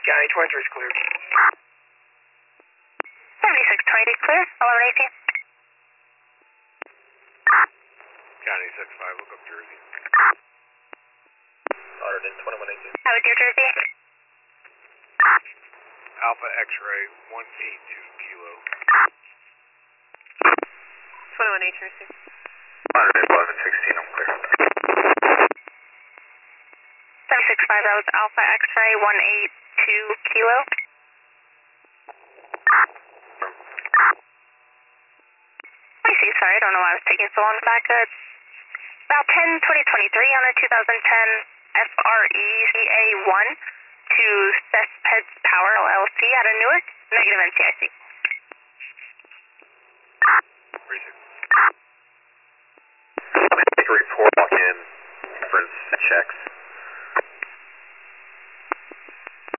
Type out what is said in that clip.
County 23 is clear. 7620 clear, 1118. County 65, look up Jersey. 12118. How is your Jersey? Alpha X-ray 182 kilo. 21 Jersey. 11116, I'm clear. 765, that was Alpha X-ray 182 kilo. I see, sorry, I don't know why I was taking so long to back up. About 10-2023 on a 2010 FRECA1 to Cesspeds Power LLC out of Newark. Negative NCIC. 3-4 walk in for checks.